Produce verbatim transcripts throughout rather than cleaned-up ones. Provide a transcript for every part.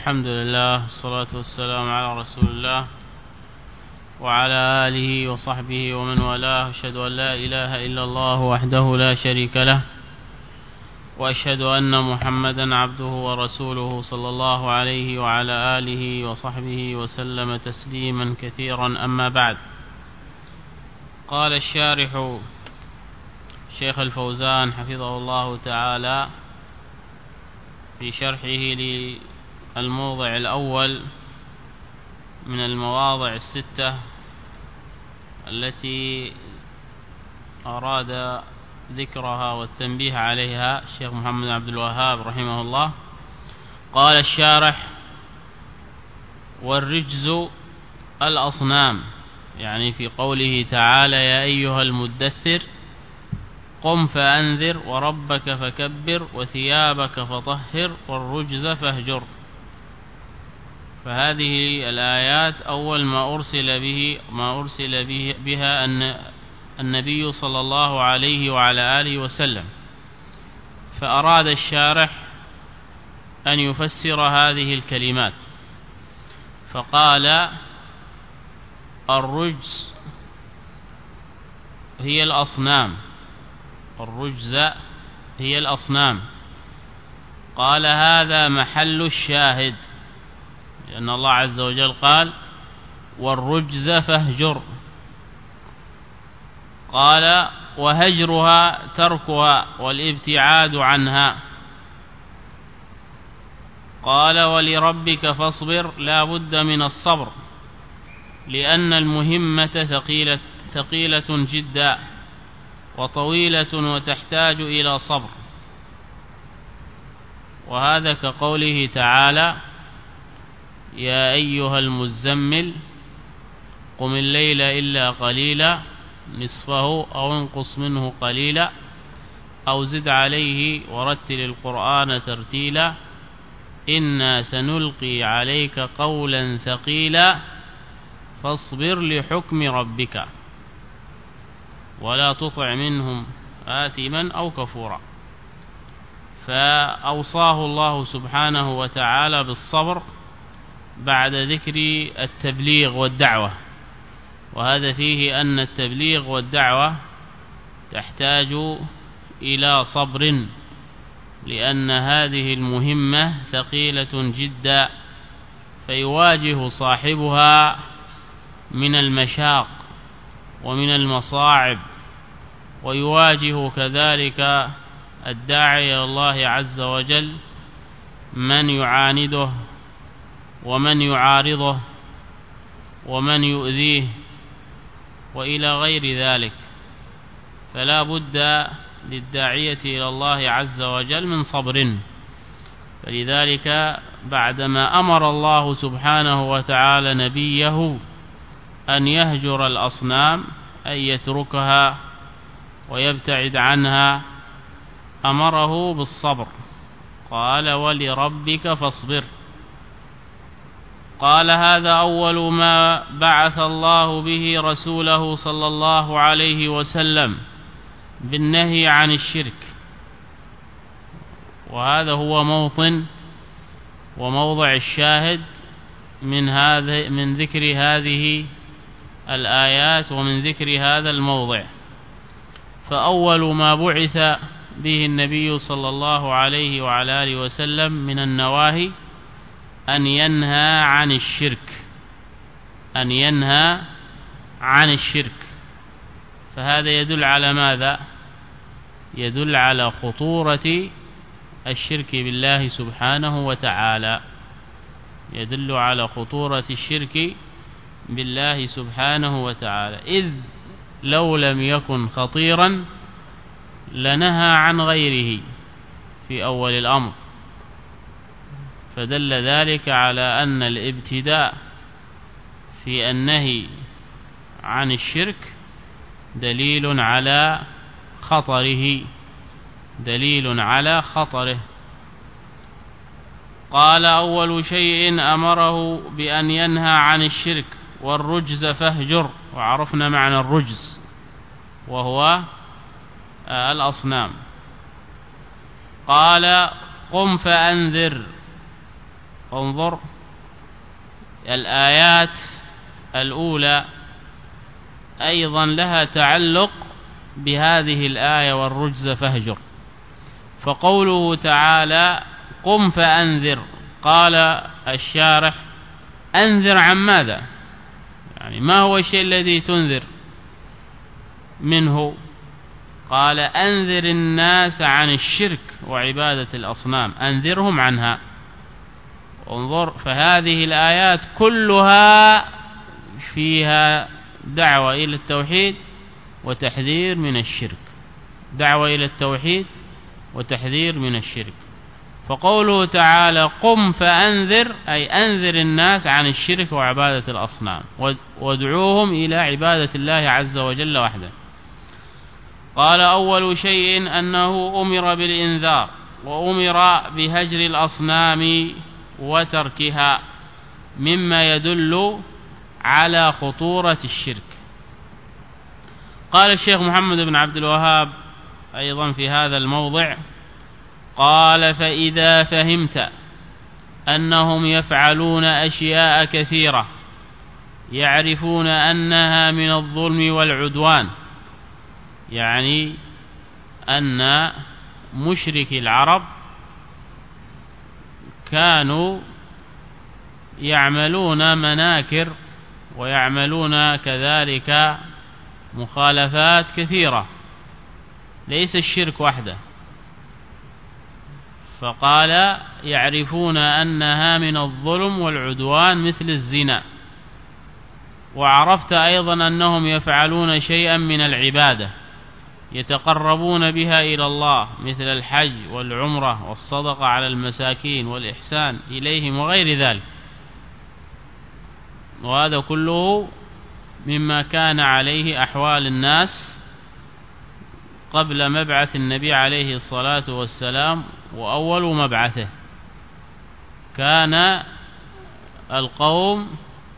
الحمد لله والصلاة والسلام على رسول الله وعلى آله وصحبه ومن والاه. أشهد أن لا إله إلا الله وحده لا شريك له، وأشهد أن محمدا عبده ورسوله صلى الله عليه وعلى آله وصحبه وسلم تسليما كثيرا. أما بعد، قال الشارح شيخ الفوزان حفظه الله تعالى في شرحه للموضع الأول من المواضع الستة التي أراد ذكرها والتنبيه عليها الشيخ محمد عبد الوهاب رحمه الله. قال الشارح: والرجز الأصنام، يعني في قوله تعالى: يا أيها المدثر قم فأنذر وربك فكبر وثيابك فطهر والرجز فاهجر. فهذه الآيات أول ما أرسل به ما أرسل به بها أن النبي صلى الله عليه وعلى آله وسلم، فأراد الشارح أن يفسر هذه الكلمات، فقال: الرجز هي الأصنام، الرجز هي الأصنام. قال: هذا محل الشاهد، لأن الله عز وجل قال: والرجز فاهجر. قال: وهجرها تركها والابتعاد عنها. قال: ولربك فاصبر، لا بد من الصبر، لأن المهمة ثقيلة, ثقيلة جدا وطويلة وتحتاج إلى صبر. وهذا كقوله تعالى: يا أيها المزمل قم الليل إلا قليلا نصفه أو انقص منه قليلا أو زد عليه ورتل القرآن ترتيلا إنا سنلقي عليك قولا ثقيلا فاصبر لحكم ربك ولا تطع منهم آثما أو كفورا. فأوصاه الله سبحانه وتعالى بالصبر بعد ذكر التبليغ والدعوة، وهذا فيه أن التبليغ والدعوة تحتاج إلى صبر، لأن هذه المهمة ثقيلة جدا، فيواجه صاحبها من المشاق ومن المصاعب، ويواجه كذلك الداعي إلى الله عز وجل من يعانده ومن يعارضه ومن يؤذيه وإلى غير ذلك. فلا بد للداعية إلى الله عز وجل من صبر. فلذلك بعدما أمر الله سبحانه وتعالى نبيه أن يهجر الأصنام، أن يتركها ويبتعد عنها، أمره بالصبر. قال: ولربك فاصبر. قال: هذا أول ما بعث الله به رسوله صلى الله عليه وسلم بالنهي عن الشرك، وهذا هو موطن وموضع الشاهد من هذا من ذكر هذه الآيات ومن ذكر هذا الموضع. فأول ما بعث به النبي صلى الله عليه وعلى آله وسلم من النواهي أن ينهى عن الشرك، أن ينهى عن الشرك. فهذا يدل على ماذا؟ يدل على خطورة الشرك بالله سبحانه وتعالى، يدل على خطورة الشرك بالله سبحانه وتعالى، إذ لو لم يكن خطيرا لنهى عن غيره في أول الأمر. فدل ذلك على أن الابتداء في النهي عن الشرك دليل على خطره، دليل على خطره. قال: أول شيء أمره بأن ينهى عن الشرك والرجز فاهجر. وعرفنا معنى الرجز وهو الأصنام. قال: قم فأنذر. انظر الآيات الأولى أيضا لها تعلق بهذه الآية والرجز فاهجر. فقوله تعالى قم فأنذر، قال الشارح أنذر عن ماذا؟ يعني ما هو الشيء الذي تنذر منه؟ قال أنذر الناس عن الشرك وعبادة الأصنام، أنذرهم عنها. انظر، فهذه الآيات كلها فيها دعوة إلى التوحيد وتحذير من الشرك، دعوة إلى التوحيد وتحذير من الشرك. فقوله تعالى قم فأنذر أي أنذر الناس عن الشرك وعبادة الأصنام وادعوهم إلى عبادة الله عز وجل وحده. قال أول شيء أنه أمر بالإنذار وأمر بهجر الأصنام وتركها، مما يدل على خطورة الشرك. قال الشيخ محمد بن عبد الوهاب أيضا في هذا الموضع، قال فإذا فهمت أنهم يفعلون أشياء كثيرة يعرفون أنها من الظلم والعدوان، يعني أن مشركي العرب كانوا يعملون مناكر ويعملون كذلك مخالفات كثيرة، ليس الشرك وحده. فقال يعرفون أنها من الظلم والعدوان مثل الزنا. وعرفت أيضا أنهم يفعلون شيئا من العبادة يتقربون بها إلى الله مثل الحج والعمرة والصدقة على المساكين والإحسان إليهم وغير ذلك، وهذا كله مما كان عليه أحوال الناس قبل مبعث النبي عليه الصلاة والسلام وأول مبعثه. كان القوم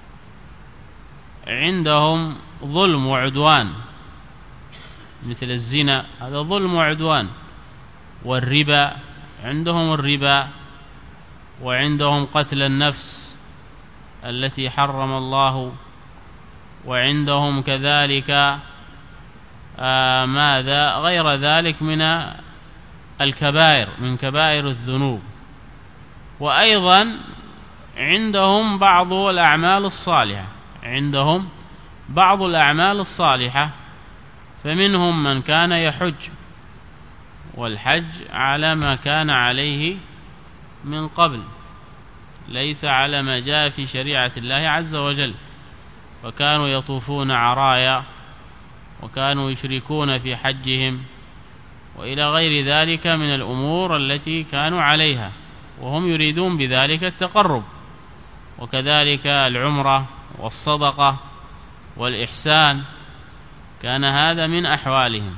عندهم ظلم وعدوان مثل الزنا، هذا ظلم وعدوان، والربا عندهم الربا، وعندهم قتل النفس التي حرم الله، وعندهم كذلك آه ماذا غير ذلك من الكبائر من كبائر الذنوب. وأيضا عندهم بعض الأعمال الصالحة عندهم بعض الأعمال الصالحة فمنهم من كان يحج، والحج على ما كان عليه من قبل، ليس على ما جاء في شريعة الله عز وجل، فكانوا يطوفون عرايا وكانوا يشركون في حجهم وإلى غير ذلك من الأمور التي كانوا عليها، وهم يريدون بذلك التقرب، وكذلك العمرة والصدقة والإحسان، كان هذا من أحوالهم.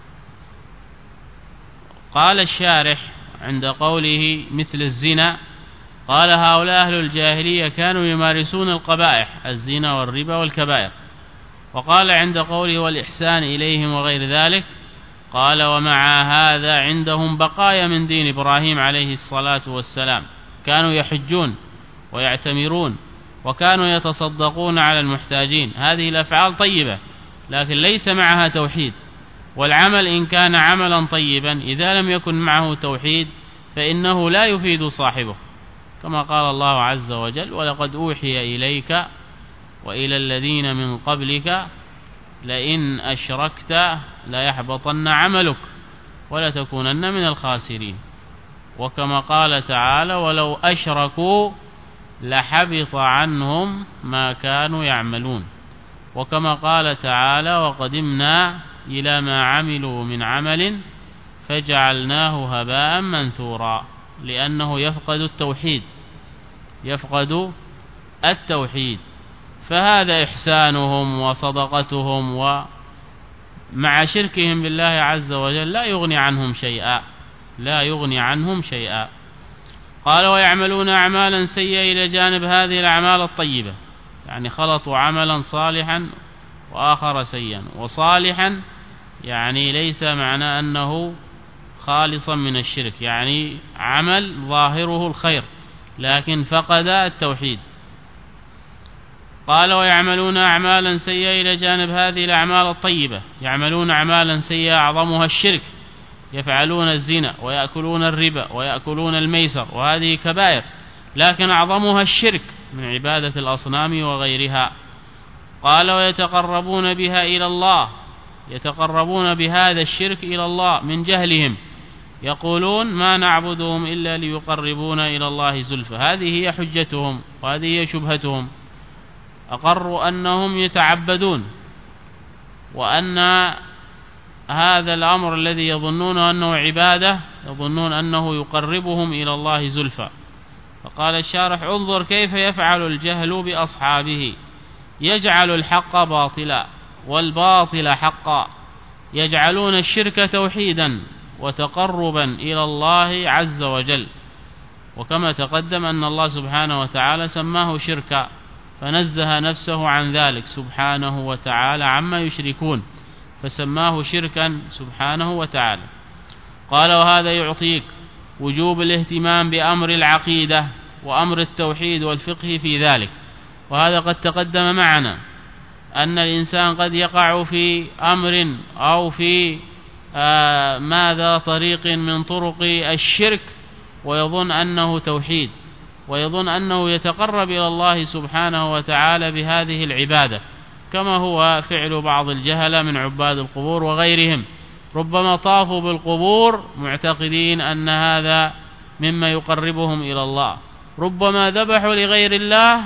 قال الشارح عند قوله مثل الزنا، قال هؤلاء أهل الجاهلية كانوا يمارسون القبائح الزنا والربا والكبائر. وقال عند قوله والإحسان إليهم وغير ذلك، قال ومع هذا عندهم بقايا من دين إبراهيم عليه الصلاة والسلام، كانوا يحجون ويعتمرون وكانوا يتصدقون على المحتاجين. هذه الأفعال طيبة لكن ليس معها توحيد، والعمل إن كان عملا طيبا إذا لم يكن معه توحيد فإنه لا يفيد صاحبه، كما قال الله عز وجل ولقد أوحي إليك وإلى الذين من قبلك لئن أشركت ليحبطن عملك ولتكونن من الخاسرين. وكما قال تعالى ولو أشركوا لحبط عنهم ما كانوا يعملون. وكما قال تعالى وقدمنا إلى ما عملوا من عمل فجعلناه هباء منثورا، لأنه يفقد التوحيد يفقد التوحيد. فهذا إحسانهم وصدقتهم ومع شركهم بالله عز وجل لا يغني عنهم شيئا لا يغني عنهم شيئا. قال ويعملون أعمالا سيئة إلى جانب هذه الأعمال الطيبة، يعني خلطوا عملا صالحا وآخر سيئا. وصالحا يعني ليس معنى أنه خالصا من الشرك، يعني عمل ظاهره الخير لكن فقد التوحيد. قال ويعملون أعمالا سيئة إلى جانب هذه الأعمال الطيبة، يعملون أعمالا سيئة أعظمها الشرك، يفعلون الزنا ويأكلون الربا ويأكلون الميسر، وهذه كبائر، لكن أعظمها الشرك من عبادة الأصنام وغيرها. قال ويتقربون بها إلى الله، يتقربون بهذا الشرك إلى الله من جهلهم، يقولون ما نعبدهم إلا ليقربونا إلى الله زلفى. هذه هي حجتهم وهذه هي شبهتهم، أقروا أنهم يتعبدون، وأن هذا الأمر الذي يظنون أنه عبادة يظنون أنه يقربهم إلى الله زلفى. فقال الشارح انظر كيف يفعل الجهل بأصحابه، يجعل الحق باطلا والباطل حقا، يجعلون الشرك توحيدا وتقربا إلى الله عز وجل. وكما تقدم أن الله سبحانه وتعالى سماه شركا، فنزه نفسه عن ذلك سبحانه وتعالى عما يشركون، فسماه شركا سبحانه وتعالى. قال وهذا يعطيك وجوب الاهتمام بأمر العقيدة وأمر التوحيد والفقه في ذلك. وهذا قد تقدم معنا أن الإنسان قد يقع في أمر أو في آه ماذا طريق من طرق الشرك ويظن أنه توحيد، ويظن أنه يتقرب إلى الله سبحانه وتعالى بهذه العبادة، كما هو فعل بعض الجهلة من عباد القبور وغيرهم، ربما طافوا بالقبور معتقدين أن هذا مما يقربهم إلى الله، ربما ذبحوا لغير الله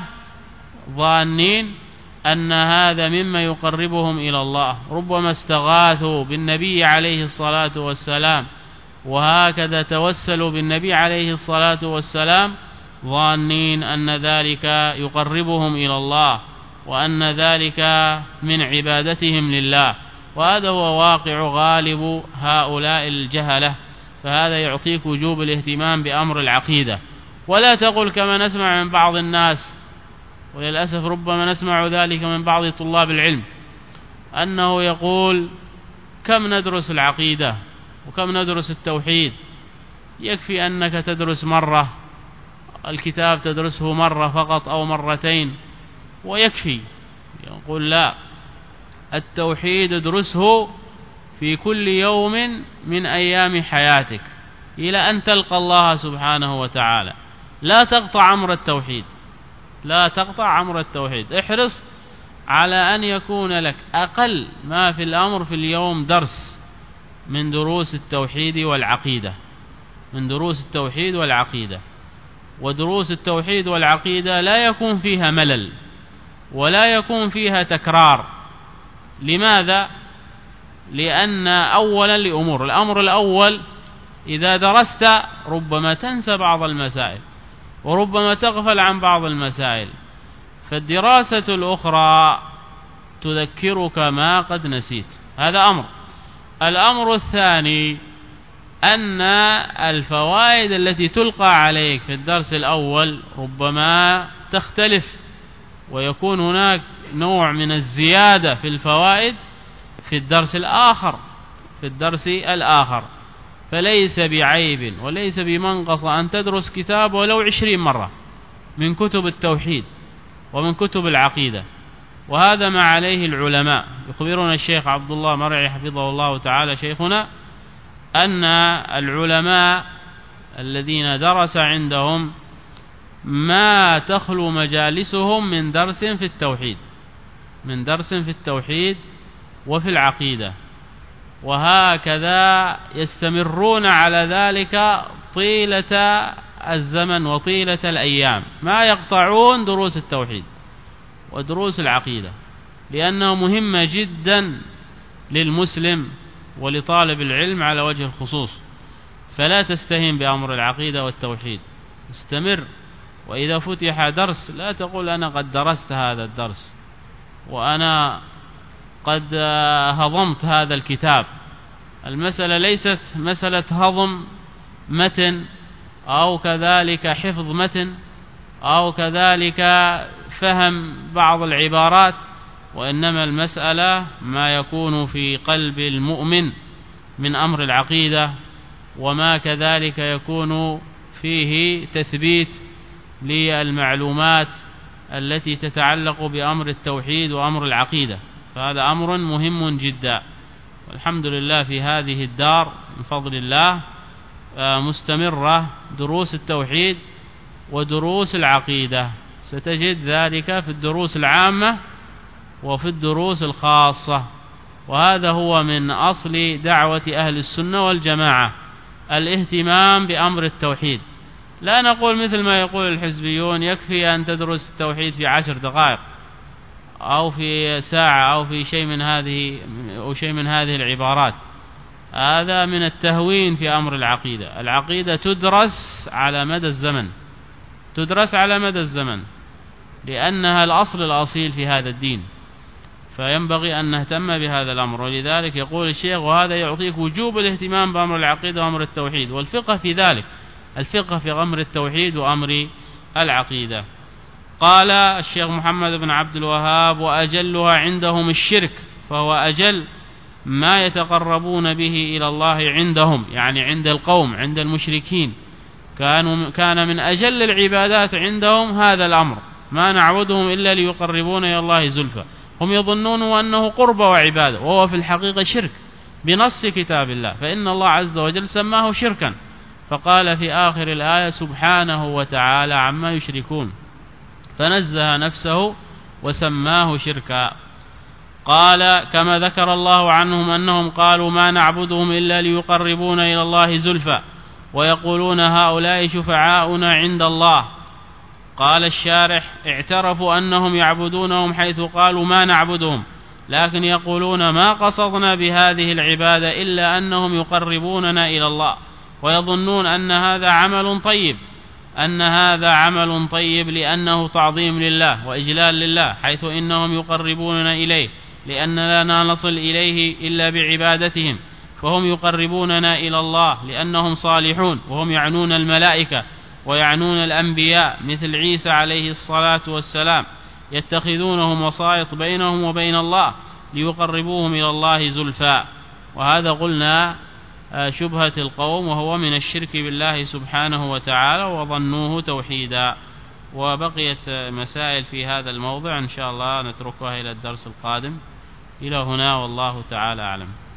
ظانين أن هذا مما يقربهم إلى الله، ربما استغاثوا بالنبي عليه الصلاة والسلام وهكذا توسلوا بالنبي عليه الصلاة والسلام ظانين أن ذلك يقربهم إلى الله وأن ذلك من عبادتهم لله. وهذا هو واقع غالب هؤلاء الجهلة. فهذا يعطيك وجوب الاهتمام بأمر العقيدة، ولا تقل كما نسمع من بعض الناس، وللأسف ربما نسمع ذلك من بعض طلاب العلم، أنه يقول كم ندرس العقيدة وكم ندرس التوحيد، يكفي أنك تدرس مرة الكتاب، تدرسه مرة فقط أو مرتين ويكفي. يقول لا، التوحيد ادرسه في كل يوم من أيام حياتك إلى أن تلقى الله سبحانه وتعالى. لا تقطع أمر التوحيد، لا تقطع أمر التوحيد، احرص على أن يكون لك أقل ما في الأمر في اليوم درس من دروس التوحيد والعقيدة، من دروس التوحيد والعقيدة. ودروس التوحيد والعقيدة لا يكون فيها ملل ولا يكون فيها تكرار. لماذا؟ لأن أولا لأمور، الأمر الأول إذا درست ربما تنسى بعض المسائل وربما تغفل عن بعض المسائل، فالدراسة الأخرى تذكرك ما قد نسيت، هذا أمر. الأمر الثاني أن الفوائد التي تلقى عليك في الدرس الأول ربما تختلف، ويكون هناك نوع من الزيادة في الفوائد في الدرس الآخر في الدرس الآخر فليس بعيب وليس بمنقص أن تدرس كتاب ولو عشرين مرة من كتب التوحيد ومن كتب العقيدة. وهذا ما عليه العلماء. يخبرنا الشيخ عبد الله مرعي حفظه الله تعالى شيخنا أن العلماء الذين درس عندهم ما تخلو مجالسهم من درس في التوحيد من درس في التوحيد وفي العقيدة، وهكذا يستمرون على ذلك طيلة الزمن وطيلة الأيام، ما يقطعون دروس التوحيد ودروس العقيدة، لأنه مهمة جدا للمسلم ولطالب العلم على وجه الخصوص. فلا تستهين بأمر العقيدة والتوحيد، استمر. وإذا فتح درس لا تقول أنا قد درست هذا الدرس وأنا قد هضمت هذا الكتاب. المسألة ليست مسألة هضم متن أو كذلك حفظ متن أو كذلك فهم بعض العبارات، وإنما المسألة ما يكون في قلب المؤمن من أمر العقيدة، وما كذلك يكون فيه تثبيت للمعلومات التي تتعلق بأمر التوحيد وأمر العقيدة، فهذا أمر مهم جدا. والحمد لله في هذه الدار من فضل الله مستمرة دروس التوحيد ودروس العقيدة، ستجد ذلك في الدروس العامة وفي الدروس الخاصة، وهذا هو من أصل دعوة أهل السنة والجماعة، الاهتمام بأمر التوحيد. لا نقول مثل ما يقول الحزبيون يكفي أن تدرس التوحيد في عشر دقائق أو في ساعة أو في شيء من هذه أو شيء من هذه العبارات، هذا من التهوين في أمر العقيدة. العقيدة تدرس على مدى الزمن، تدرس على مدى الزمن لأنها الأصل الأصيل في هذا الدين، فينبغي أن نهتم بهذا الأمر. ولذلك يقول الشيخ وهذا يعطيك وجوب الاهتمام بأمر العقيدة وأمر التوحيد والفقه في ذلك، الفقه في أمر التوحيد وأمر العقيدة. قال الشيخ محمد بن عبد الوهاب وأجلها عندهم الشرك، فهو أجل ما يتقربون به إلى الله عندهم، يعني عند القوم عند المشركين كانوا كان من أجل العبادات عندهم هذا الأمر، ما نعبدهم إلا ليقربون إلى الله زلفى. هم يظنون أنه قرب وعبادة وهو في الحقيقة شرك بنص كتاب الله، فإن الله عز وجل سماه شركا، فقال في آخر الآية سبحانه وتعالى عما يشركون، فنزه نفسه وسماه شركا. قال كما ذكر الله عنهم أنهم قالوا ما نعبدهم إلا ليقربون إلى الله زلفى ويقولون هؤلاء شفعاؤنا عند الله. قال الشارح اعترفوا أنهم يعبدونهم حيث قالوا ما نعبدهم، لكن يقولون ما قصدنا بهذه العبادة إلا أنهم يقربوننا إلى الله، ويظنون أن هذا عمل طيب أن هذا عمل طيب لأنه تعظيم لله وإجلال لله، حيث إنهم يقربوننا إليه لأننا لا نصل إليه إلا بعبادتهم، فهم يقربوننا إلى الله لأنهم صالحون، وهم يعنون الملائكة ويعنون الأنبياء مثل عيسى عليه الصلاة والسلام، يتخذونهم وسائط بينهم وبين الله ليقربوهم إلى الله زلفى. وهذا قلنا شبهة القوم، وهو من الشرك بالله سبحانه وتعالى وظنوه توحيدا. وبقيت مسائل في هذا الموضع إن شاء الله نتركها إلى الدرس القادم. إلى هنا والله تعالى أعلم.